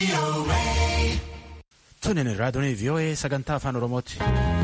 Tunin raadiyoon VOA sagantaa afaan Oromooti.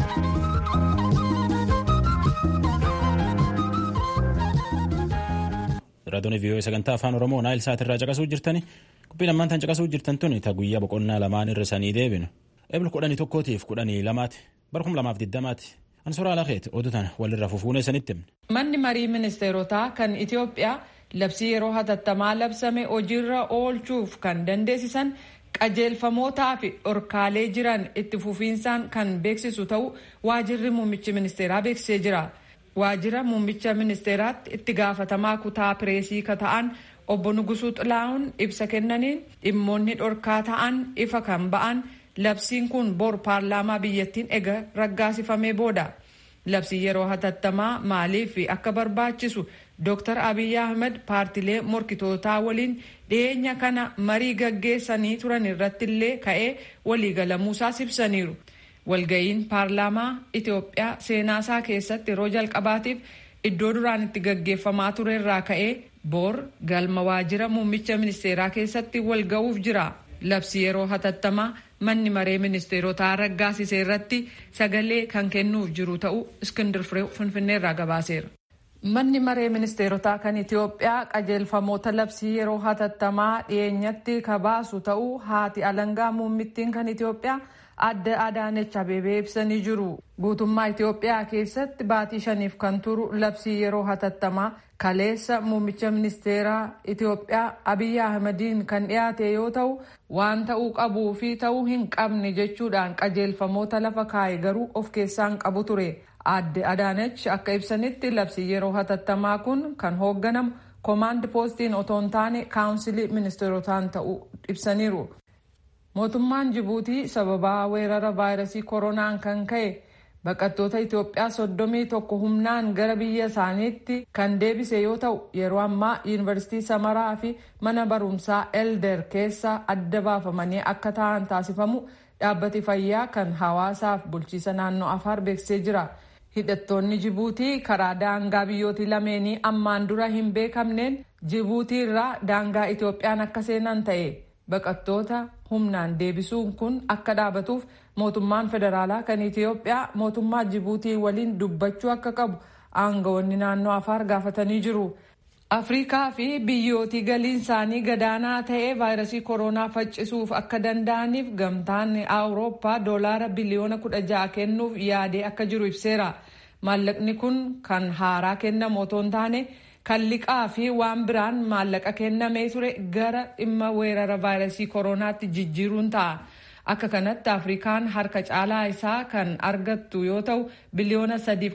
Raadiyoon VOA sagantaa afaan Oromoo Naayil Saatirraa caqasuu jirtani. Qophiin ammaan tan caqasuu jirtan tuni ta guyyaa boqonnaa lamaan irra sanii deebinu. Eebla 11tiif 12ti bara 2020ti. Ansoraa Lakeeti oduutan walirra fufuunee sanitti himne. Manni marii ministeerotaa kan Itoophiyaa labsii yeroo hatattamaa labsame hojiirra oolchuuf kan dandeessisan qajeelfamootaa fi dhorkaalee jiran itti fufiinsaan kan beeksisu ta'uu waajirri muummichi ministeeraa beeksisee jira. Waajira muummicha ministeeraatti itti gaafatamaa kutaa pireesii ka ta'an obbo Nugusuu Xilaa'uun ibsa kennaniin dhimmoonni dhorkaa ta'an ifa kan ba'an labsiin kun bor paarlaamaa biyyattiin ega raggaasifamee booda. Labsii yeroo hatattamaa maaliif akka barbaachisu Dr. Abiy Ahmed paartilee morkitootaa waliin dhiyeenya kana marii gaggeessanii turan irrattillee ka'ee waliigalamuusaas ibsaniiru. Walga'iin paarlaamaa Itoophiyaa seenaasaa keessatti yeroo jalqabaatiif iddoo duraan itti gaggeeffamaa ture irraa ka'ee bor galma waajira muummicha ministeeraa keessatti walga'uuf jira. Labsii yeroo hatattamaa manni maree ministeerotaa raggaasisee irratti sagalee kan kennuuf jiru ta'uu Iskindir Fireew Finfinneerraa gabaaseera. Manni maree ministeerotaa kan Itoophiyaa qajeelfamoota labsii yeroo hatattamaa dhiyeenyatti kabaasu ta'uu haati alangaa muummittiin kan Itoophiyaa Aadde Adaanech Abeebee ibsanii jiru. Guutummaa Itoophiyaa keessatti baatii 5 kan turu labsii yeroo hatattamaa kaleessa muummicha ministeeraa Itoophiyaa Abiy Ahmediin kan dhiyaate yoo ta'u waan ta'uu qabuu fi ta'uu hin qabne jechuudhaan qajeelfamoota lafa kaa'e garuu of keessaan qabu ture. Aadde Adaanech akka ibsanitti labsii yeroo hatattamaa kun kan hoogganamu koomaand poostiin otoo hin taane kaawunsilii ministeerotaan ta'uu ibsaniiru. Mootummaan Jibuutii sababaa weerara vaayirasii koronaan kan ka'e baqattoota Itoophiyaa 31 humnaan gara biyya isaaniitti kan deebise yoo ta'u yeroo ammaa yuunivarsiitii Samaraa fi mana barumsaa Elder keessa adda baafamanii akka ta'an taasifamu dhaabbati fayyaa kan hawaasaaf bulchiisa naannoo Afaar beeksisee jira. Hidhattoonni Jibuutii karaa daangaa biyyootii lameenii ammaan dura hin beekamneen Jibuutii irraa daangaa Itoophiyaan akka seenan ta'e. Baqattoota humnaan deebisuun kun akka dhaabatuuf mootummaan federaalaa kan Itoophiyaa mootummaa Jibuutii waliin dubbachuu akka qabu aangawoonni naannoo Afaar gaafatanii jiru. Afrikaa fi biyyootii galiin isaanii gadaanaa ta'ee vaayirasii koronaa faccisuuf akka danda'aniif gamtaan Awurooppaa doolaara biliyoona 16 kennuuf yaadee akka jiru ibseera. Maallaqni kun kan haaraa kennamu otoo hin taane kan liqaa fi waan biraan maallaqa kennamee ture gara dhimma weerara vaayirasii koronaatti jijjiiruun ta'a. Akka kanatti Afrikaan harka caalaa isaa kan argattu yoo ta'u biliyoona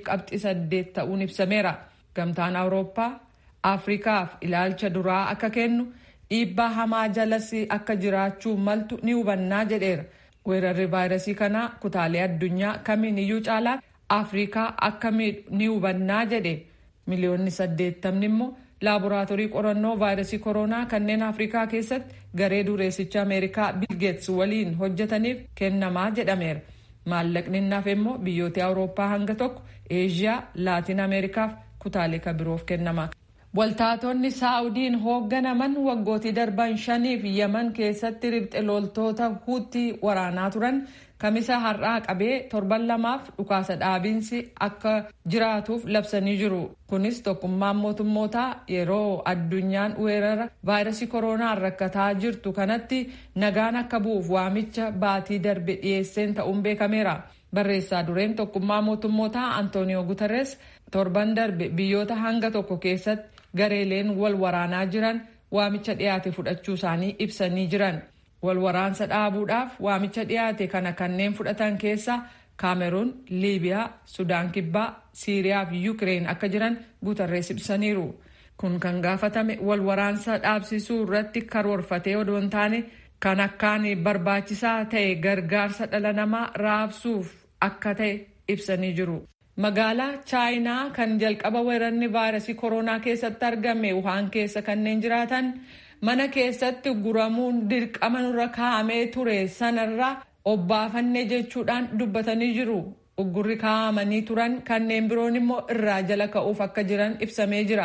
3.8 ta'uun ibsameera. Gamtaan Awurooppaa Afrikaaf ilaalcha duraa akka kennu dhiibbaa hamaa jalas akka jiraachuu maltu ni hubannaa jedheera. Weerarri vaayirasii kanaa kutaalee addunyaa kamiin iyyuu caalaa Afrikaa akka miidhu ni hubannaa jedhe. Miliyoonni 80 immoo laaboraatoorii qorannoo vaayirasii koronaa kanneen Afrikaa keessatti garee dureessicha Ameerikaa Bill Gates waliin hojjetaniif kennamaa jedhameera. Maallaqni nafe immoo biyyoota Awurooppaa hanga tokko, Eeshiyaa, Laatiin Ameerikaaf kutaalee kan biroof kennama. Waltaatonni Saa'udiin hoogganaman waggootii darban 5 Yaman keessatti riphxe loltoota Huutii waraanaa turan kamisa har'aa qabee 7 dhukaasa dhaabiinsi akka jiraatuuf labsanii jiru. Kunis tokkummaan mootummootaa yeroo addunyaan weerara vaayirasii koronaan rakkataa jirtu kanatti nagaan akka bu'uuf waamicha baatii darbe dhiyeesseen ta'uun beekameera. Barreessaa dureen tokkummaa mootummootaa Antooniyoo Guterres torban darbe biyyoota hanga tokko keessatti gareeleen wal waraanaa jiran waamicha dhiyaate fudhachuu isaanii ibsanii jiran. Wal waraansa dhaabuudhaaf waamicha dhiyaate kana kanneen fudhatan keessa Kaameruun, Liibiyaa, Sudaan Kibbaa, Siiriyaa fi Yukireen akka jiran Guterres ibsaniiru. Kun kan gaafatame wal waraansa dhaabsisuu irratti karoorfatee odoo hin taane kan akkaan barbaachisaa ta'e gargaarsa dhala namaa raabsuuf akka ta'e ibsanii jiru. Magaalaa Chaayinaa kan jalqaba weerarri vaayirasii koronaa keessatti argame Wuhaan keessa kanneen jiraatan mana keessatti guramuun dirqama nurra kaa'amee ture sanarraa obbaafanne jechuudhaan dubbatanii jiru. Uggurri kaa'amanii turan kanneen biroon immoo irraa jala ka'uuf akka jiran ibsamee jira.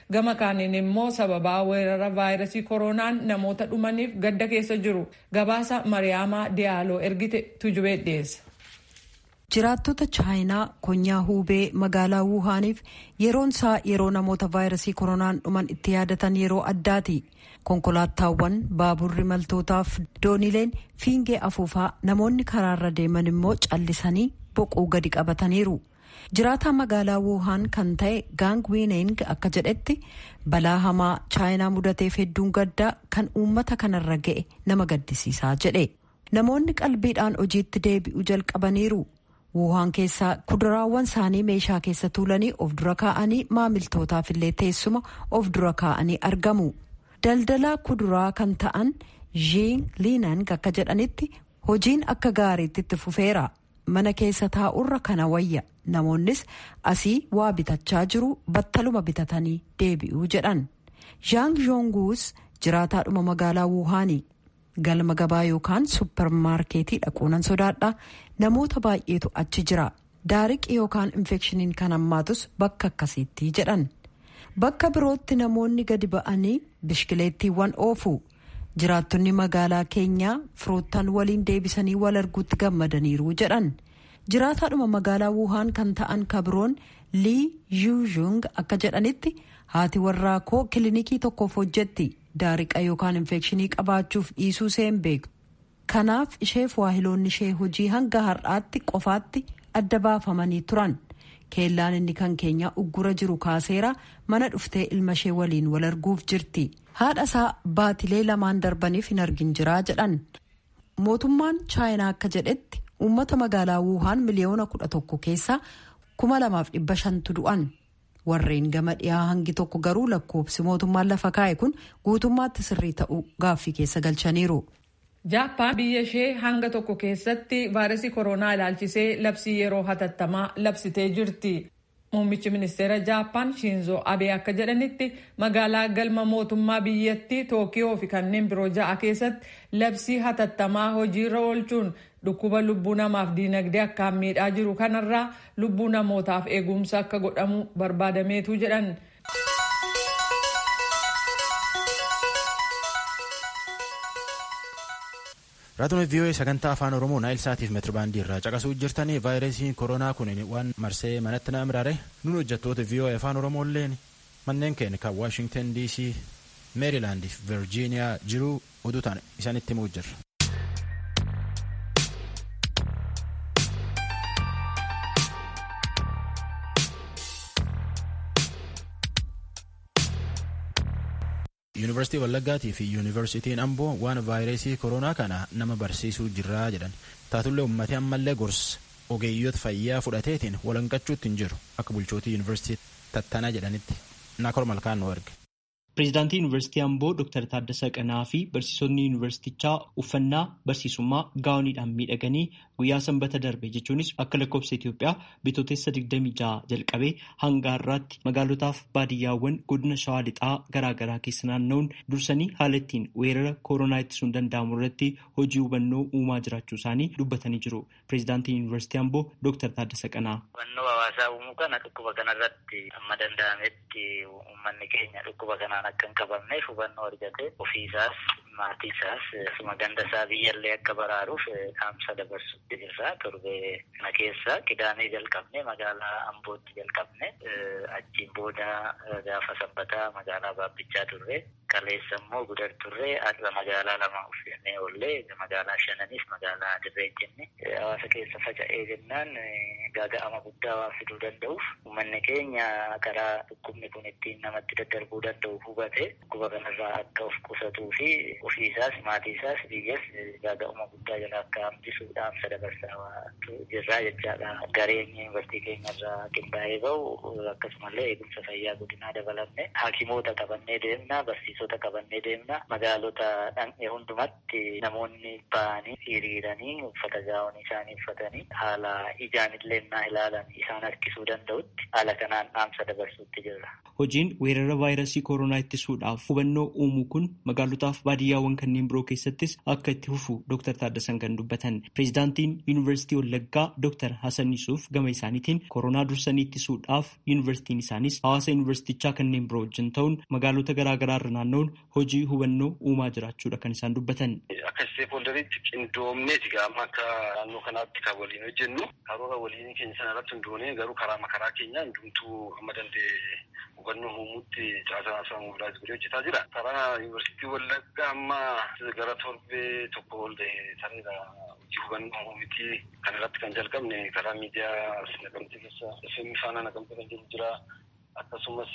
Gama kaaniin immoo sababaa weerara vaayirasii koronaan namoota dhumaniif gadda keessa jiru. Gabaasa Mariyaamaa Diyaaloo ergite Tujubee dhiyeessa. Jiraattota chaayinaa konyaa Huubee magaalaa Wuhaaniif yeroon isaa yeroo namoota vaayirasii koronaan dhuman itti yaadatan yeroo addaati. Konkolaataawwan, baaburri imaltootaaf doonileen fiingee afuufaa, namoonni karaarra deeman immoo callisanii boquu gadi qabataniiru. Jiraataa magaalaa Wuhaan kan ta'e Gang Wining akka jedhetti balaa hamaa chaayinaa mudateef hedduun gaddaa kan uummata kanarra ga'e nama gaddisiisaa jedhe. Namoonni qalbiidhaan hojiitti deebi'uu jalqabaniiru. Wuhaan keessaa kuduraawwan isaanii meeshaa keessa tuulanii of dura kaa'anii maamiltootaaf illee teessuma of dura kaa'anii argamu. Daldalaa kuduraa kan ta'an Jing Liinang akka jedhanitti hojiin akka gaariitti itti fufeera. Mana keessa taa'urra kana wayya. Namoonnis asii waa bitachaa jiru battaluma bitatanii deebi'uu jedhan. Zhang Zhongguus jiraataadhuma magaalaa Wuhaanii. Galma gabaa yookaan suppermaarkeetii dhaquunan sodaadha. Namoota baay'eetu achi jira. Daariqi yookaan infekshiniin kan hammaatus bakka akkasiitti jedhan. Bakka birootti namoonni gadi ba'anii bishkileettiiwwan oofu. Jiraattonni magaalaa keenyaa firoottan waliin deebisanii wal arguutti gammadaniiru jedhan. Jiraataadhuma magaalaa Wuhaan kan ta'an kabiroon Li Yuzhong akka jedhanitti haati warraa koo kilinikii tokkoof hojjetti. Daariqa yookaan infekshinii qabaachuuf dhiisuu seen beeku. Kanaaf isheef waahiloonni ishee hojii hanga har'aatti qofaatti adda baafamanii turan. Keellaan inni kan keenya uggura jiru kaaseera mana dhuftee ilma ishee waliin wal arguuf jirti. Haadha isaa baatilee lamaan darbaniif hin argin jiraa jedhan. Mootummaan chaayinaa akka jedhetti uummata magaalaa Wuhaan miliyoona 11 keessaa 2,500 du'an. Warreen gama dhiyaa hangi tokko garuu lakkoobsi mootummaan lafa kaa'e kun guutummaatti sirrii ta'uu gaaffii keessa galchaniiru. Jaappaan biyya ishee hanga tokko keessatti vaayirasii koronaa ilaalchisee labsii yeroo hatattamaa labsitee jirti. Muummichi ministeera Jaappaan Shinzo Abe akka jedhanitti magaalaa galma mootummaa biyyattii Tookiyoo fi kanneen biroo 6 keessatti labsii hatattamaa hojiirra oolchuun dhukkuba lubbuu namaaf diinagdee akkaan miidhaa jiru kanarraa lubbuu namootaaf eegumsa akka godhamu barbaadameetu jedhan. Raadiyoo VOA sagantaa afaan Oromoo Naayil Saatiif meetirbaandii irraa caqasuu jirtanii vaayirasiin koronaa kun waan marsee manatti na imraare nun hojjettoota VOA afaan Oromoo illeen manneen keenya kan Washington DC, Maryland fi Virginia jiru oduutaan isanitti himuu jirra. Yuunivarsiitii Wallaggaatii fi Yuunivarsiitiin Amboo waan vaayirasii koronaa kana nama barsiisuu jirraa jedhan. Taatullee uummatni ammallee gorsa ogeeyyoota fayyaa fudhateetiin walanqachuutti hin jiru akka bulchootii Yuunivarsiitii Tattanaa jedhanitti. Naakor Malkaan nu erge. Pireezidaantii Yuunivarsiitii Amboo Dr. Taaddasaa Qanaa fi barsiisonni yuunivarsiitichaa uffannaa barsiisummaa gaawoniidhaan miidhaganii guyyaa sanbata darbe jechuunis akka lakkoofsa Itoophiyaa bitootessa 26 jalqabee hanga har'aatti magaalotaaf baadiyyaawwan godina Shawaa Lixaa garaagaraa keessa naanna'uun dursanii haala ittiin weerara koronaa ittisuun danda'amu irratti hojii hubannoo uumaa jiraachuu isaanii dubbatanii jiru. Pireezidaantii Yuunivarsiitii Amboo Dr. Taaddasaa Qanaa. Hubannoo hawaasaa uumuu kana dhukkuba kanarratti amma danda'ametti uummanni keenya dhukkuba kanaan akka hin qabamneef hubannoo argatee ofiisaas maatiisaas suma gandasaa biyyallee akka baraaruuf dhaamsa dabarsutti jirra. Torbee kana keessa Kidaamee jalqabne magaalaa Ambootti jalqabne achiin booda gaafa sanbataa magaalaa Baabbichaa turre kaleessa immoo Gudar turre har'a magaalaa lama uffinnee oollee magaalaa Shananiif magaalaa Dirree jenne hawaasa keessa faca'ee jennaan gaaga'ama guddaa waan fiduu danda'uuf uummanni keenya karaa dhukkubni kun ittiin namatti daddarbuu danda'u hubate dhukkuba kanarraa akka of qusatuu fi ofiisaas maatiisaas biyyas gaaga'uma guddaa jala akka hambisu dhaamsa dabarsaa jirraa jechaadha. Gareen yuunivarsiitii keenyarraa qindaa'ee bahu akkasumallee eegumsa fayyaa godinaa dabalamne haakimoota qabannee deemna, barsiisota qabannee deemna. Magaalota dhan'ee hundumatti namoonni ba'anii hiriiranii uffata gaa'onii isaanii uffatanii haala ijaan illee naa ilaalan isaan harkisuu danda'utti haala kanaan dhaamsa dabarsuutti jirra. Hojiin weerara vaayirasii koronaa ittisuudhaaf hubannoo uumuu kun magaalotaaf baadiyyaa guyyaawwan kanneen biroo keessattis akka itti fufu Dr. Taaddasan kan dubbatan. Pireezidaantiin Yuunivarsiitii Wallaggaa Dr. Hasan Yusuf gama isaaniitiin koronaa dursanii ittisuudhaaf yuunivarsiitiin isaanis hawaasa yuunivarsiitichaa kanneen biroo wajjin ta'uun magaalota garaagaraa irra naanna'uun hojii hubannoo uumaa jiraachuudha kan isaan dubbatan. Akka isteekholdariitti qindoomneeti gaama akka naannoo kanaatti kan waliin hojjennu karoora waliin keenya sana irratti hundoonee garuu karaa makaraa keenya hundumtuu amma danda'e hubannoo uumuutti caasaa sammuu hojjetaa jira. Karaa yuunivarsiitii Wallaggaa amma gara torbee tokko ol ta'eera hojii hubannoo uumuutii kan irratti kan jalqabne karaa miidiyaa Naqamtee keessa FM faana Naqamtee kan jiru jira. Akkasumas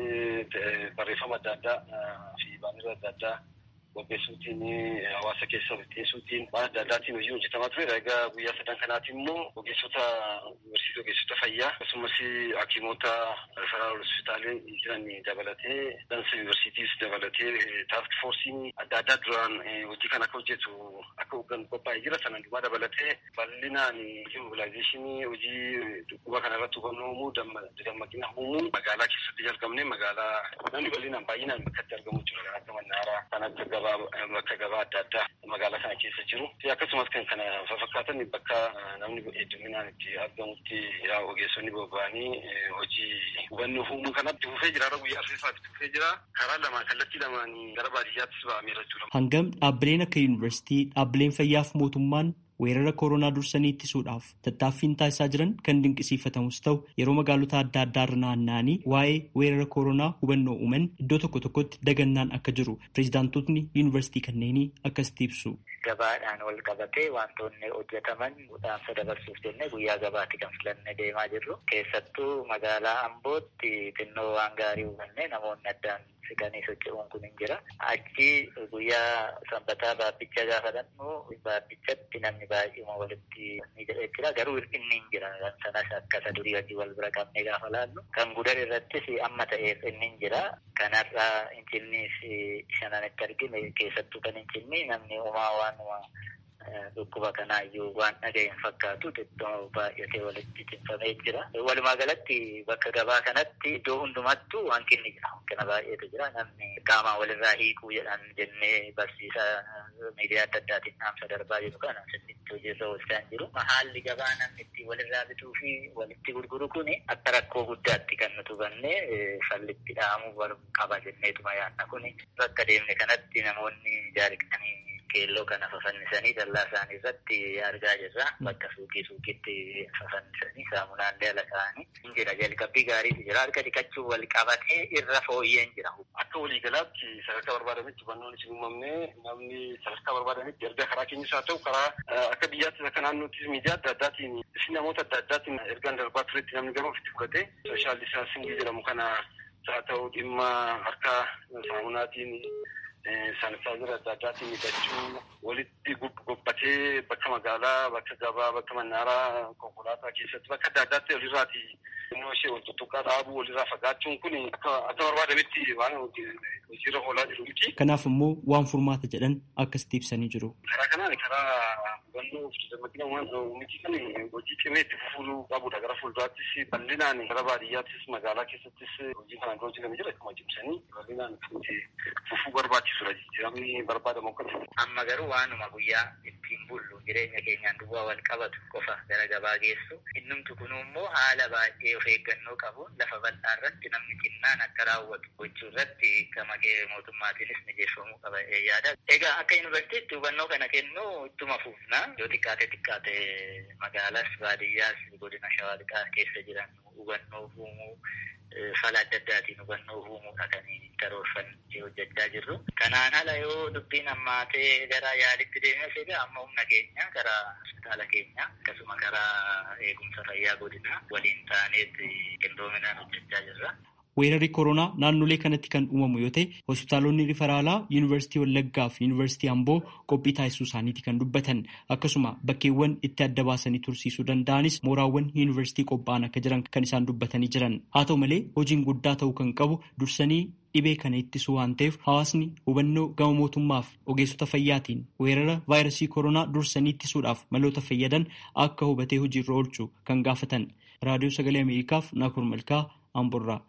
barreeffama adda addaa fi baanira adda addaa qopheessuutiin hawaasa keessa bitteessuutiin waan adda addaatiin hojii hojjetamaa turedha. Egaa guyyaa sadan kanaati immoo ogeessota yuunivarsiitii ogeessota fayyaa akkasumas hakiimota federaal hospitaalee jiran dabalatee dansa yuunivarsiitiis dabalatee taask foorsiin adda addaa duraan hojii kan akka hojjetu akka hooggan qophaa'ee jira. Sana hundumaa dabalatee bal'inaan mobilaayizeeshinii hojii dhukkuba kana irratti hubannoo uumuu dammaqina uumuu magaalaa keessatti jalqabne magaalaa namni bal'inaan baay'inaan bakka itti argamu jira. Akka Mannaaraa kan akka bakka gabaa adda addaa magaalaa kana keessa jiru. Akkasumas kan kana fakkaatan bakka namni hedduminaan itti argamutti ogeessonni bobba'anii hojii hubannoo uumuu kanatti fufee jira. Guyyaa arfeeffaatti fufee jira. Karaa lamaan kallattii lamaan gara baadiyyaattis ba'ameera jechuudha. Hangam dhaabbileen akka yuunivarsiitii, dhaabbileen fayyaaf mootummaan weerara koronaa dursanii ittisuudhaaf tattaaffiin taasisaa jiran kan dinqisiifatamus ta'u yeroo magaalota adda addaa irra naanna'anii waa'ee weerara koronaa hubannoo uuman iddoo tokko tokkotti dagannaan akka jiru pireezidaantotni yuunivarsiitii kanneenii akkasitti ibsu. Gabaadhaan wal qabatee wantoonni hojjetaman dhaamsa dabarsuuf jennee guyyaa gabaatti kan filannee deemaa jirru. Keessattuu magaalaa Ambootti xinnoo waan gaarii hubanne namoonni addaan siqanii socho'uun kun hin jira. Achi guyyaa sanbataa baabbicha gaafa dhannu baabbichatti namni baay'eema walitti ni jedhee jira. Garuu hir'inni hin jira. Sanas akka durii wajjin wal bira qabnee gaafa laallu. Kan Gudar irrattis amma ta'eef inni hin jira. Kanarraa incinnis shananitti argine keessattuu kan incinni namni uumaa waanuma dhukkuba kanaayyuu waan dhaga'een fakkaatu xiqqoo baay'atee walitti cimfamee jira. Walumaa galatti bakka gabaa kanatti iddoo hundumattuu hanqinni jira. Hanqina baay'eetu jira. Namni qaamaan walirraa hiikuu jedhan jennee barsiisaa miidiyaa adda addaatiin dhaamsa darbaa jiru kana sirriitti hojiirra oolchaa hin jiru. Haalli gabaa namni itti walirraa bituu fi walitti gurguru kun akka rakkoo guddaatti kan nuti hubanne fallitti dhahamuu qaba jenneetuma yaadna kun bakka deemne kanatti namoonni jaariqanii keelloo kana fafannisanii dallaa isaanii irratti argaa jirra. Bakka suuqiitti fafannisanii saamunaallee ala kaa'anii hin jira. Jalqabbii gaariitu jira. Harka dhiqachuu wal qabatee irra fooyyeen jira. Akka waliigalaatti sadarkaa barbaadametti hubannoon isin uumamne namni sadarkaa barbaadametti erga karaa keenyas haa ta'u karaa akka biyyaattis akka naannoottis miidiyaa adda addaatiin namoota adda addaatiin ergaan darbaa turetti namni garuu ofitti fudhatee sooshaal distaansiingii jedhamu kana haa ta'u dhimma harka saamunaatiin saanitaayizara adda addaatiin miidhachuu walitti gobbatee bakka magaalaa, bakka gabaa, bakka mannaaraa, konkolaataa keessatti bakka adda addaatti walirraati innoo ishee wal tuttuqqaa dhaabuu walirraa fagaachuun kun akka barbaadametti waan hojiirra oolaa jiru miti. Kanaaf immoo waan furmaata jedhan akkasitti ibsanii jiru. Karaa kanaan karaa hubannoo fi dammaqina miti kan hojii cimee itti fufuu qabudha. Gara fuulduraattis bal'inaan gara baadiyyaattis magaalaa keessattis hojii kanaan dura hojjetamee jira. Akkuma cimsanii bal'inaan itti fufuu barbaachisudha. Jijjiiramni barbaadamu akkasuma. Amma garuu waanuma guyyaa ittiin bullu jireenya keenyaan duwwaa wal qabatu qofa gara gabaa geessu. Innumtu kun immoo haala baay'ee of eeggannoo qabuun lafa bal'aa irratti namni xinnaan akka raawwatu gochuu irratti gama mootummaatiinis mijeeffamuu qaba yaada. Egaa akka yuunivarsiitiitti hubannoo kana kennu ittuma fufna. Yoo xiqqaate magaalaas baadiyyaas godina Shawaa Lixaa keessa jiran hubannoo uumuu fala adda addaatiin hubannoo uumuudha kan karoorfannee hojjechaa jirru. Kanaan ala yoo dubbiin hammaatee gara yaalitti deemee egaa amma humna keenya gara hospitaala keenya akkasuma gara eegumsa fayyaa godina waliin taaneetti qindoominaan hojjechaa jirra. Weerarri koronaa naannolee kanatti kan uumamu yoo ta'e hospitaalonni rifaraalaa yuunivarsiitii Wallaggaa fi yuunivarsiitii Amboo qophii taasisuu isaaniiti kan dubbatan. Akkasuma bakkeewwan itti adda baasanii tursiisuu danda'anis mooraawwan yuunivarsiitii qophaa'an akka jiran kan isaan dubbatanii jiran. Haa ta'u malee hojiin guddaa ta'uu kan qabu dursanii dhibee kana ittisuu waan ta'eef hawaasni hubannoo gama mootummaaf ogeessota fayyaatiin weerara vaayirasii koronaa dursanii ittisuudhaaf maloota fayyadan akka hubatee hojiirra oolchu kan gaafatan. Raadiyoo Sagalee Ameerikaaf Naakur Malkaa Amborraa.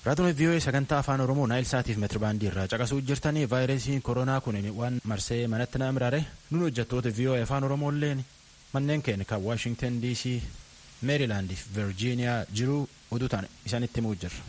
Raadiyoon VOA sagantaa afaan Oromoo Naayil Saatiif meetirbaandii irraa caqasuu jirtanii vaayirasiin koronaa kun waan marsee manatti na miraare nuun hojjettoota VOA afaan Oromoo illeen manneen keenya kan Washington DC, Maryland fi Virginia jiru oduu ta'an isaanitti himuu jirra.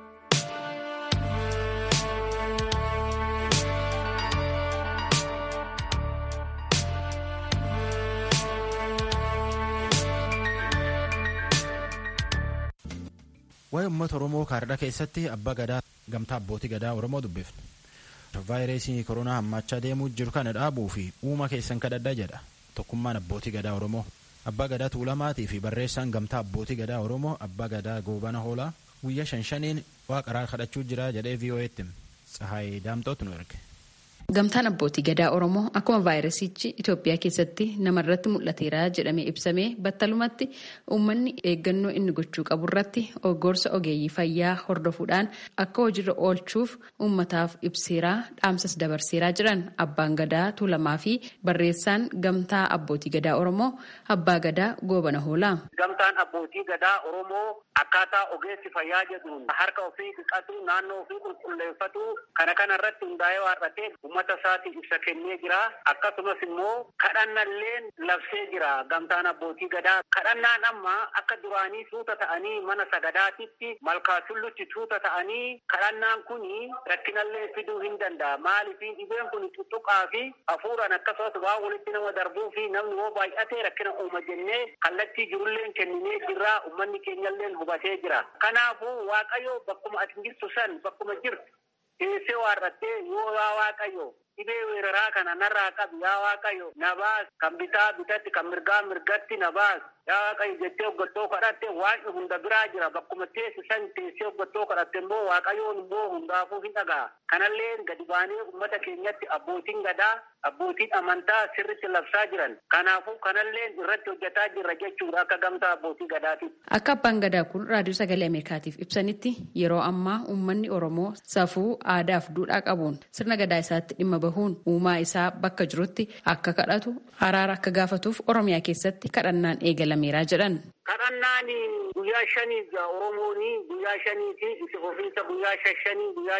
Waa'ee uummata Oromoo kaardhaa keessatti abbaa gadaa gamtaa abbootii gadaa Oromoo dubbifne. Vaayirasii koronaa hammachaa deemuu jiru kana dhaabuu fi uuma keessan kadhadhaa jedha tokkummaan abbootii gadaa Oromoo. Abbaa gadaa Tuulamaatii fi barreessaan gamtaa abbootii gadaa Oromoo abbaa gadaa Goobana Hoolaa guyyaa 5 waaqaraa kadhachuu jira jedhee VOA'tti Tsahaayii Daamxootu nu erge. Gamtaan abbootii gadaa Oromoo akkuma vaayirasichi Itoophiyaa keessatti namarratti mul'ateera jedhamee ibsamee battalumatti uummanni eeggannoo inni gochuu qabu irratti gorsa ogeeyyii fayyaa hordofuudhaan akka hojiirra oolchuuf uummataaf ibseeraa dhaamsas dabarseeraa jiran abbaan gadaa Tuulamaa fi barreessaan gamtaa abbootii gadaa Oromoo abbaa gadaa Goobana Hoolaa. Gamtaan abbootii gadaa Oromoo akkaataa ogeessi fayyaa jedhuun harka ofii dhiqatu naannoo ofii qulqulleeffatu kana irratti hundaa'ee waarratee uummata isaatiif ibsa kennee jira. Akkasumas immoo kadhannalleen labsee jira gamtaan abbootii gadaa. Kadhannaan amma akka duraanii tuuta ta'anii mana sagadaatitti malkaa tullutti tuuta ta'anii kadhannaan kuni rakkinallee fiduu hin danda'a. Maaliif dhibeen kun tuttuqaa fi hafuuraan akkasumas waan walitti nama darbuu fi namni hoo baay'atee rakkina uuma jennee kallattii jirulleen kenninee jirra. Uummanni keenyalleen hubatee jira. Kanaafuu Waaqayyo bakkuma ati jirtu san bakkuma jirtu teessee waarrattee yoo Waaqayyo dhibee weeraraa kana narraa qabi yaa Waaqayyo na baas kan bitaa bitatti kan mirgaa mirgatti na baas yaa Waaqayyo jettee hoggattoo kadhatte waan hunda biraa jira bakkuma teessisan teessee hoggattoo kadhatte immoo Waaqayyoon immoo hundaafuu hin dhaga'a. Kanallee gadi baanee uummata keenyatti abbootiin gadaa abbootiin amantaa sirriitti labsaa jiran. Kanaafuu kanallee irratti hojjetaa jirra jechuudha akka gamtaa abbootii gadaati. Akka abbaan gadaa kun raadiyoo sagalee Ameerikaatiif ibsanitti yeroo ammaa uummanni Oromoo safuu aadaa fi duudhaa qabuun sirna gadaa isaatti dhimma bahuun uumaa isaa bakka jirutti akka kadhatu araara akka gaafatuuf Oromiyaa keessatti kadhannaan eegalameeraa jedhan. Kadhannaan guyyaa 5 Oromooni guyyaa 5 itti ofiisa guyyaa 5 guyyaa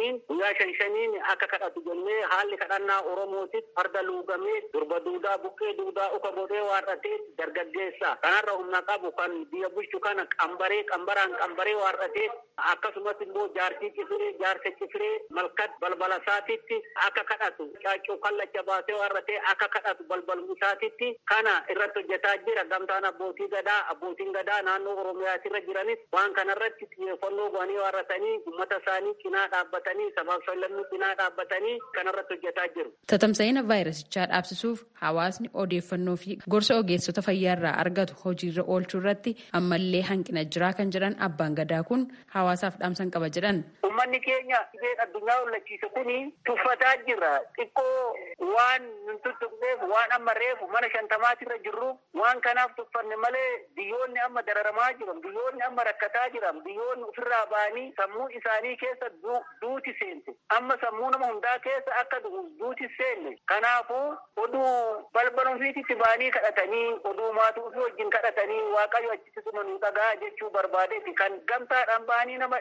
5 akka kadhatu jennee haalli kadhannaa Oromootti farda luugamee durba duudaa buqqee duudaa uka godhee waarratee dargaggeessa kanarra humna qabu kan biyya bulchu kana qambaree waarratee akkasumas immoo jaartii cifiree malkat balbala isaatitti akka kadhatu caaccuu kallacha baasee waarratee akka kadhatu balbal isaatitti kana irratti hojjetaa jira gamtaan abbootiin gadaa naannoo Oromiyaatirra jiranis waan kanarratti xiyyeeffannoo goonii waarratanii uummata isaanii cinaa dhaabbatanii sabaaf sablammii cinaa dhaabbatanii kanarratti hojjetaa jiru. Tatamsa'ina vaayirasichaa dhaabsisuuf hawaasni odeeffannoo fi gorsa ogeessota fayyaarraa argatu hojiirra oolchuu irratti ammallee hanqina jiraa kan jedhan abbaan gadaa kun hawaasaaf dhaamsan qaba jedhan. Uummanni keenya dhibeen addunyaa hollachiise kuni tuffataa jira. Xiqqoo waan nun tuttuqneef waan amma reefu mana 50 jirru waan kanaaf tuffanne malee biyyoonni amma dararamaa jiran biyyoonni amma rakkataa jiran biyyoonni ofirraa ba'anii sammuu isaanii keessa duuti seente amma sammuu nama hundaa keessa akka duuti seenne kanaafuu oduu balbala ofiitti ba'anii kadhatanii oduu maatii ofii wajjin kadhatanii Waaqayyo achitti sumanu dhagaa jechuu barbaadeeti kan gamtaadhaan ba'anii nama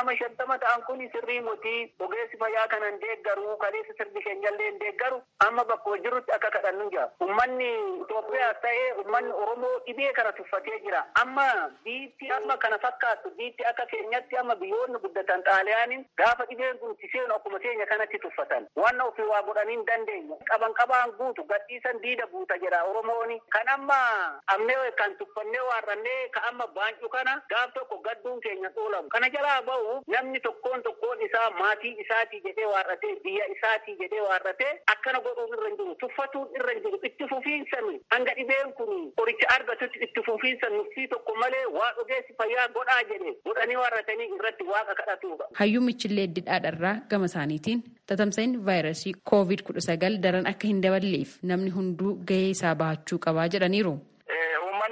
50 ta'an kun sirrii mootii ogeessi fayyaa kanan deeggaru kaleessa sirbi keenyallee deeggaru amma bakka jirutti akka kadhannu jira. Uummanni Itoophiyaas ta'ee uummanni Oromoo dhibee kana tuffatee jira. Amma biitti amma kana fakkaatu biitti akka keenyatti amma biyyoonni guddatan Xaaliyaaniin gaafa dhibeen kun seenu akkuma keenya kanatti tuffatan. Waan ofii waa godhanii hin dandeenye. Qabaan guutu gadhiisan diida buuta jedha Oromooni. Kan amma amnee kan tuffannee waarrannee ka amma baancu kana gaaf tokko gadduun keenya xoolamu. Kana jalaa bahu namni tokkoon isaa maatii isaatii jedhee waarratee biyya isaatii jedhee waarratee akkana godhuun irra hin jiru. Tuffatuun irra hin jiru. Itti fufiinsan hanga dhibeen kun qoricha argatutti itti fufiinsan nuffii tokko malee waan ogeessi fayyaa godhaa jedhe godhanii waarratanii irratti waaqa kadhatuudha. Hayyuu Michillee Didhaadharraa gama isaaniitiin tatamsa'inni vaayirasii COVID-19 daran akka hin daballeef namni hunduu gahee isaa bahachuu qabaa jedhaniiru.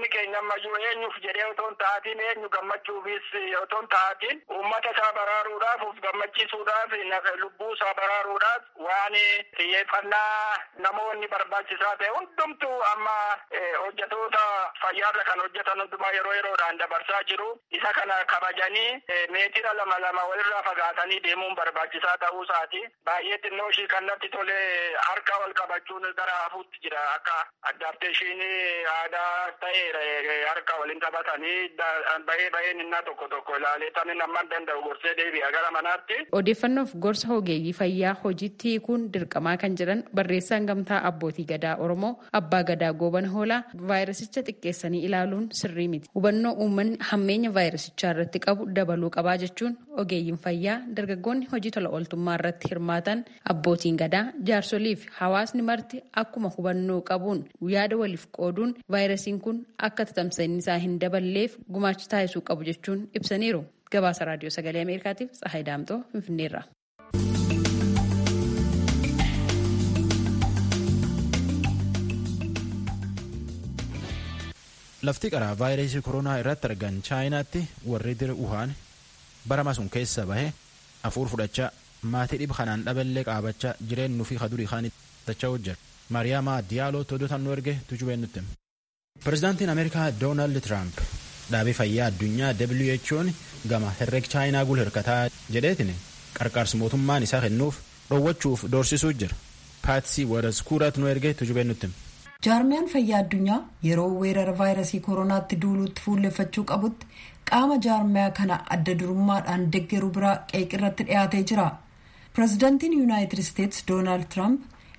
uummanni keenya ammayyuu eenyuuf jedhee otoo hin ta'atiin eenyu gammachuufis otoo hin ta'atiin uummata isaa baraaruudhaaf of gammachiisuudhaaf lubbuu isaa baraaruudhaaf waan xiyyeeffannaa namoonni barbaachisaa ta'e hundumtuu amma hojjetoota fayyaarra kan hojjetan hundumaa yeroo yeroodhaan dabarsaa jiru. Isa kana kabajanii meetira lama walirraa fagaatanii deemuun barbaachisaa ta'uu isaati. Baay'ee xinnoo ishii kan natti tole harka wal qabachuun gara hafuutti jira. Akka addaapteeshinii aadaa ta'e harka waliin taphatanii baheen innaa tokko ilaalee tanin amman danda'u gorsee deebi'a gara manaatti. Odeeffannoof gorsa ogeeyyii fayyaa hojiitti hiikuun dirqamaa kan jedhan barreessaan gamtaa abbootii gadaa Oromoo Abbaa Gadaa Goobana Hoolaa vaayirasicha xiqqeessanii ilaaluun sirrii miti. Hubannoo uummanni hammeenya vaayirasichaa irratti qabu dabaluu qabaa jechuun ogeeyyiin fayyaa dargaggoonni hojii tola ooltummaa irratti hirmaatan abbootiin gadaa jaarsolii fi hawaasni marti akkuma hubannoo qabuun yaada waliif qooduun vaayirasiin kun akka tamsa'inni isaa hin daballeef gumaacha taasisuu qabu jechuun ibsaniiru. Gabaasa raadiyoo sagalee Ameerikaatiif Tsahaay Daamtoo Finfinneerraa. Lafti qaraa vaayirasii koronaa irratti argan chaayinaatti warri dira Wuhaan barama sun keessa bahe hafuur fudhachaa maatii dhib kanaan dhaballee qaabachaa jireenyu fi kadurii kaanitti tachaa hojjetu. Maariyaama Diyaaloo todotan nu erge tujubeen nutti. Pireezidaantiin Ameerikaa Doonaald Tiraamp dhaabii fayyaa addunyaa WHO'n gama herreg chaayinaa gul hirkataa jedheetiin qarqaarsi mootummaan isaa kennuuf dhoowwachuuf doorsisuu jira. Paatsii Wadaskuuraat nu erge tujubeen nutti. Jaarmiyaan fayyaa addunyaa yeroo weerara vaayirasii koronaatti duuluutti fuulleffachuu qabutti qaama jaarmiyaa kana adda durummaadhaan deeggaruu biraa qeeqirratti dhiyaatee jira. Pireezidaantiin Yuunaayitid Isteetsi Doonaald Tiraamp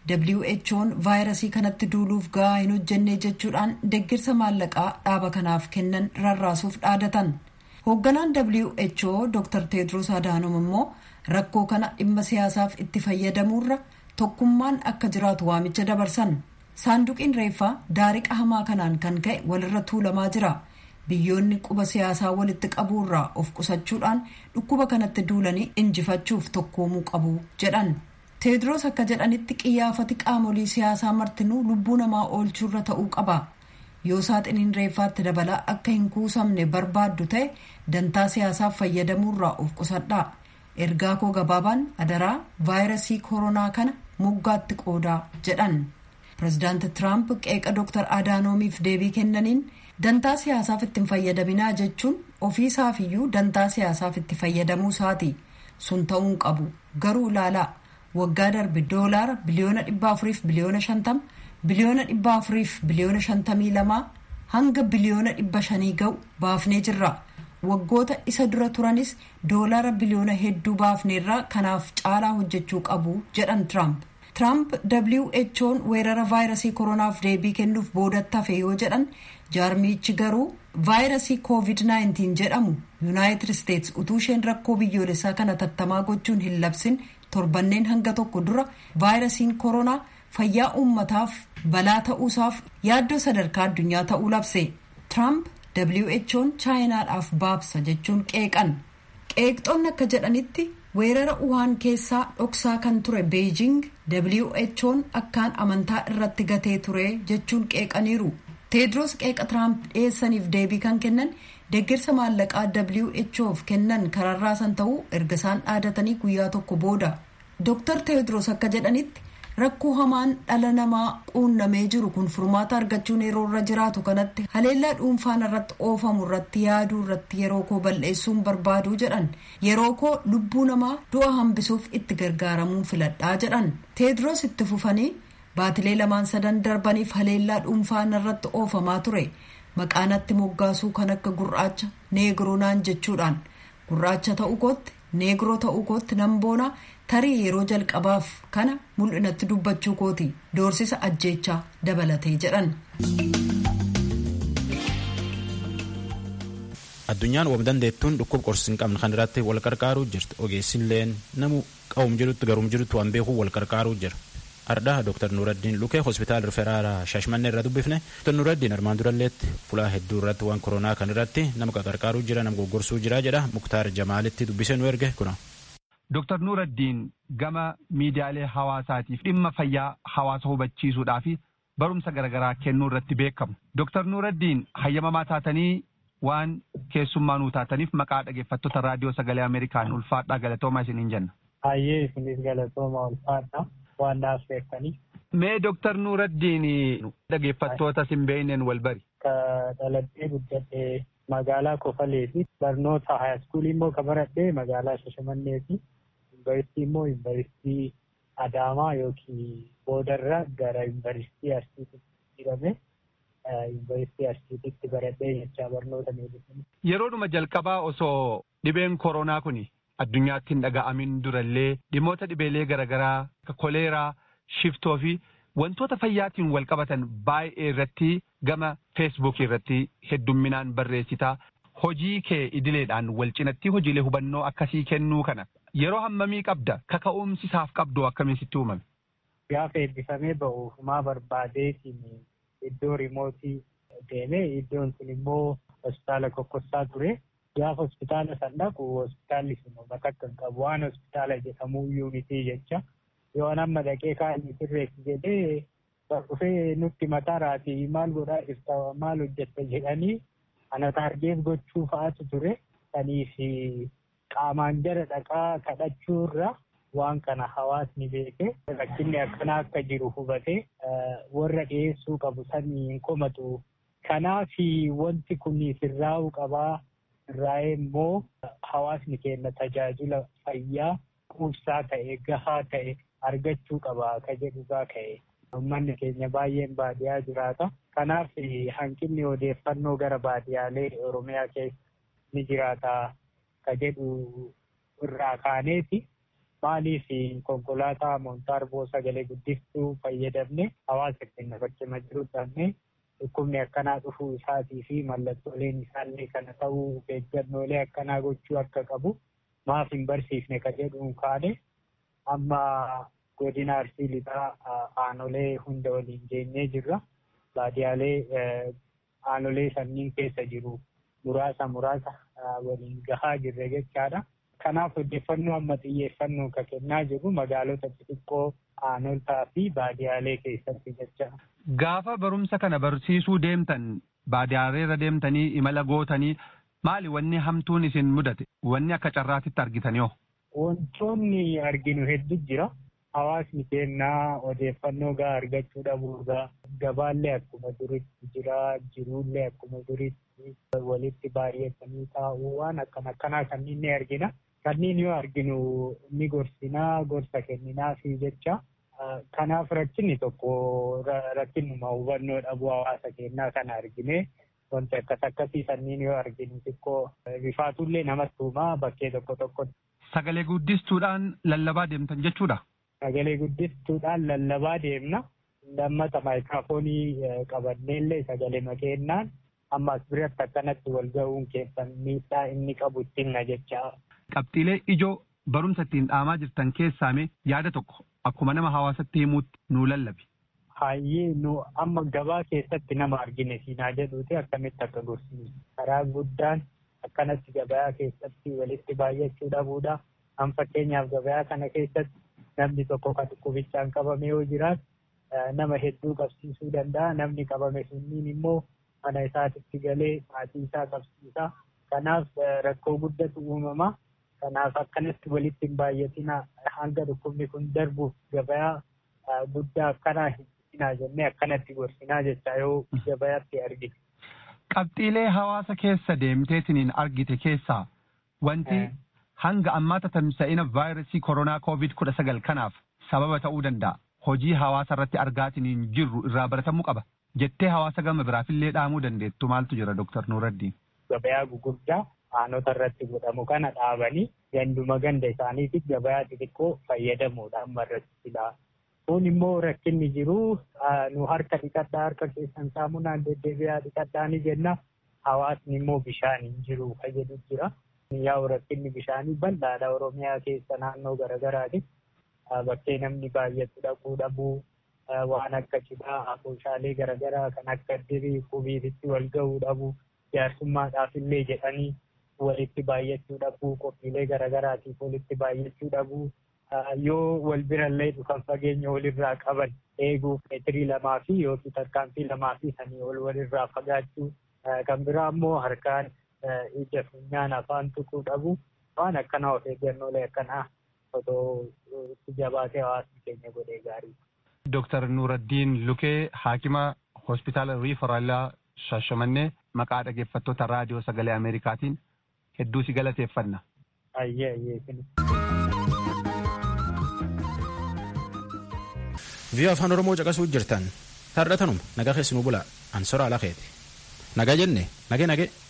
WHO'n vaayirasii kanatti duuluuf gahaa hin hojjenne jechuudhaan deeggarsa maallaqaa dhaaba kanaaf kennan rarraasuuf dhaadatan. Hoogganaan WHO Dr. Teedros Adaanom immoo rakkoo kana dhimma siyaasaaf itti fayyadamuurra tokkummaan akka jiraatu waamicha dabarsan. Saanduqiin reeffaa daariqa hamaa kanaan kan ka'e walirra tuulamaa jira. Biyyoonni quba siyaasaa walitti qabuurraa of qusachuudhaan dhukkuba kanatti duulanii injifachuuf tokkoomuu qabu jedhan. Teedros akka jedhanitti qiyyaafati qaamolee siyaasaa martinuu lubbuu namaa oolchuurra ta'uu qaba. Yoo saaxiniin reeffaatti dabalaa akka hin kuusamne barbaaddu ta'e dantaa siyaasaaf fayyadamuurraa of qusadhaa. Ergaa koo gabaabaan adaraa vaayirasii koronaa kana moggaatti qoodaa jedhan. Pireezidaanti Tiraamp qeeqa Dr. Adaanomiif deebii kennaniin dantaa siyaasaaf itti hin fayyadaminaa jechuun ofiisaafiyyuu dantaa siyaasaaf itti fayyadamuu isaati. Sun ta'uu qabu. Garuu ilaalaa waggaa darbe doolaara biliyoona 400 fi biliyoona 50, biliyoona 400 fi biliyoona 52 hanga biliyoona 500 ga'u baafnee jirra. Waggoota isa dura turanis doolaara biliyoona hedduu baafneerraa kanaaf caalaa hojjechuu qabu jedhan Tiraamp. Tiraamp WHO'n weerara vaayirasii koronaaf deebii kennuuf boodatti hafe yoo jedhan jaarmichi garuu vaayirasii COVID-19 jedhamu Yuunaayitid Isteetsi utuu isheen rakkoo biyyoolessaa kana tattamaa gochuun hin labsin torbanneen hanga tokko dura vaayirasiin koronaa fayyaa uummataaf balaa ta'uusaaf yaaddoo sadarkaa addunyaa ta'uu labse. Tiraamp WHO'n chaayinaadhaaf baabsa jechuun qeeqan. Qeeqxoonni akka jedhanitti weerara Wuhaan keessaa dhoksaa kan ture Beijing WHO'n akkaan amantaa irratti gatee ture jechuun qeeqaniiru. Teedros qeeqa Tiraamp dhiyeessaniif deebii kan kennan deeggarsa maallaqaa WHO'f kennan kararraasan ta'uu erga isaan dhaadatanii guyyaa tokko booda. Dr. Teedros akka jedhanitti rakkoo hamaan dhala namaa quunnamee jiru kun furmaata argachuun yeroo irra jiraatu kanatti haleellaa dhuunfaan irratti oofamu irratti yaaduu irratti yeroo koo balleessuun barbaaduu jedhan. Yeroo koo lubbuu namaa du'a hambisuuf itti gargaaramuun filadhaa jedhan. Teedros itti fufanii baatilee 2-3 darbaniif haleellaa dhuunfaan irratti oofamaa ture. Maqaanatti moggaasuu kan akka gurraacha neegroo naan jechuudhaan gurraacha ta'uu kootti neegroo ta'uu kootti nan boona tarii yeroo jalqabaaf kana mul'inatti dubbachuu kooti doorsisa ajjeechaa dabalatee jedhan. Addunyaan waan dandeettuun dhukkuba qorsi hin qabne kan irratti wal qarqaaruu jirti. Ogeessilleen namu qawum jirutti garum jirutti waan beekuu wal qarqaaruu jira. Ardaa Dr. Nuraddiin Lukee hospitaala Rifeeraalaa Shaashmannee irra dubbifne. Dr. Nuraddiin armaan duralleetti fulaa hedduu irratti waan koronaa kan irratti nama qarqaaruu jira, nama goggorsuu jira jedha. Muktaar Jamaalitti dubbisee nu erge kuna. Dr. Nuraddiin gama miidiyaalee hawaasaatiif dhimma fayyaa hawaasa hubachiisuudhaaf barumsa garaagaraa kennuu irratti beekamu. Dr. Nuuraddiin hayyamamaa taatanii waan keessummaa nuu taataniif maqaa dhaggeeffattoota raadiyoo sagalee Ameerikaan ulfaadhaa galatoomaa isiniin jenna. Hayyee isinis galatooma ulfaadhaa waan naaf beektanii. Mee Dr. Nuuraddiin dhaggeeffattoota sin beekneen wal bari. Dhaladhee guddadhee magaalaa Kofaleeti. Barnoota haayaskuulii immoo kan baradhee magaalaa Shashamanneeti. Yuunivarsiitii immoo yuunivarsiitii Adaamaa yookiin boodarraa gara yuunivarsiitii Arsiitti jedhame. Yuunivarsiitii Arsiititti baradhee jechaa barnoota meedisinii. Yeroodhuma jalqabaa osoo dhibeen koronaa kun addunyaatti hin dhaga'amin durallee dhimmoota dhibeelee garaagaraa akka koleeraa, shiftoo fi wantoota fayyaatiin wal qabatan baay'ee irratti gama feesbuukii irratti heddumminaan barreessitaa. Hojii kee idileedhaan wal cinatti hojiilee hubannoo akkasii kennuu kana yeroo hammamii qabda? Kaka'umsi isaaf qabdu akkamiin sitti uumame? Gaafa eebbifamee ba'uuf maa barbaadeetiin iddoo rimootii deemee iddoon sun immoo hospitaala Kokkossaa ture. Gaafa hospitaala san dhaqu hospitaalli sun bakka kan qabu waan hospitaala jedhamu yuunitii jecha yoo amma dhaqee kaa'anii sirreessi jedhee dhufee nutti mataa raatii maal godhaa jirta maal hojjetta jedhanii ana taargeef gochuu fa'aatu ture. Saniif qaamaan jara dhaqaa kadhachuurra waan kana hawaasni beekee rakkinni akkanaa akka jiru hubatee warra dhiyeessuu qabu sanii hin komatu. Kanaaf wanti kun sirraa'uu qabaa. Irraa immoo hawaasni keenya tajaajila fayyaa quubsaa ta'e gahaa ta'e argachuu qaba ka jedhugaa ka'e. Uummanni keenya baay'een baadiyyaa jiraata. Kanaaf hanqinni odeeffannoo gara baadiyyaalee Oromiyaa keessa ni jiraata ka jedhu irraa kaaneeti. Maaliif konkolaataa Moontaarboo sagalee guddistuu fayyadamne hawaasa keenya bakkee jiru dhabne dhukkubni akkanaa dhufuu isaatii fi mallattooleen isaallee kana ta'uu eeggannoolee akkanaa gochuu akka qabu maaf hin barsiifne ka jedhuun kaane amma godina Arsii lixaa aanolee hunda waliin geenyee jirra. Baadiyyaalee aanolee sanniin keessa jiru muraasa waliin gahaa jirre jechaadha. Kanaaf odeeffannoo amma xiyyeeffannoo ka kennaa jiru magaalota xixiqqoo aanoltaa fi baadiyyaalee keessatti jecha. Gaafa barumsa kana barsiisuu deemtan baadiyyaalee deemtanii imala gootanii maali wanni hamtuun isin mudate? Wanni akka carraatitti argitanii hoo? Wantoonni arginu hedduu jira. Hawaasni keenyaa odeeffannoo gahaa argachuu dhabuurraa gabaallee akkuma duritti jira, jiruullee akkuma duritti walitti baay'atanii taa'uu waan akkanaa kanneen ni argina. Kanneen yoo arginu ni gorsinaa, gorsa kenninaa fi jecha. Kanaaf rakkinni tokko rakkinnuma hubannoo dhabuu hawaasa keenyaa kana argine wanti akkasii kanneen yoo arginu xiqqoo rifaatullee namatti uumaa bakkee tokko. Sagalee guddistuudhaan lallabaa deemtan jechuudha? Sagalee guddistuudhaan lallabaa deemna. Lammata maayikiraafoonii qabanneellee sagalee makeenyaan ammas biratti akkanatti wal ga'uun keessan miidhaa inni qabu ittiin na jecha. Qabxiilee ijoo barumsa ittiin dhaamaa jirtan keessaame yaada tokko akkuma nama hawaasatti himuutti nuu lallabi. Hayyee nu amma gabaa keessatti nama argine siinaa jedhuuti akkamitti akka gorsinu. Karaa guddaan akkanatti gabaa keessatti walitti baay'achuu dhabuudha. An fakkeenyaaf gabaa kana keessatti namni tokko kan dhukkubichaan qabame yoo jiraatu nama hedduu qabsiisuu danda'a. Namni qabame sunniin immoo mana isaatitti galee maatii isaa qabsiisa. Kanaaf rakkoo guddatu uumama. Kanaaf akkanatti walitti hin baay'atina hanga dhukkubni kun darbuuf gabaa guddaa akkanaa hin jennee akkanatti gorsinaa jecha yoo gabaatti argite. Qabxiilee hawaasa keessa deemteetiniin argite keessaa wanti hanga ammaata tamsa'ina vaayirasii koronaa COVID-19 kanaaf sababa ta'uu danda'a. Hojii hawaasa irratti argaatiniin jirru irraa baratamuu qaba. Jettee hawaasa gama biraafillee dhaamuu dandeettu maaltu jira Dr. Nuuraddiin? Gabaa gugurdaa aanota irratti godhamu kana dhaabanii ganduma ganda isaaniitiif gabaa xixiqqoo fayyadamuudhaan marrachiisa. Kun immoo rakkinni jiru nu harka dhiqadhaa harka keessan saamunaan deddeebi'aa dhiqadhaa ni jenna. Hawaasni immoo bishaan hin jiru fayyadu jira. Yaa'u rakkinni bishaanii bal'aadha Oromiyaa keessa naannoo garaagaraati. Bakkee namni baay'atu dhaquu dhabuu waan akka cidhaa afoosaalee garaagaraa kan akka dirii qubiititti wal ga'uu dhabuu jaarsummaadhaaf illee jedhanii walitti baay'achuu dhabuu qophiilee garaagaraatiif walitti baay'achuu dhabuu yoo wal birallee dhufan fageenya walirraa qaban eeguuf meetirii 2 fi yookiin tarkaanfii 2 fi sanii ol walirraa fagaachuu. Kan biraa immoo harkaan ija funyaan afaan tuquu dhabu waan akkanaa of eeggannoolee akkanaa otoo itti jabaatee hawaasni keenya godhee gaarii. Dooktar Nuuraddiin Lukee Haakima Hospitaala Riifaraalaa Shaashamannee maqaa dhaggeeffattoota raadiyoo sagalee Ameerikaatiin hedduu si galateeffanna. Ayyee. Vii'oo afaan Oromoo caqasuu jirtan har'a tanuma nagaa keessanuu bulaa ansoraa lakeeti nagaa jenne nagee.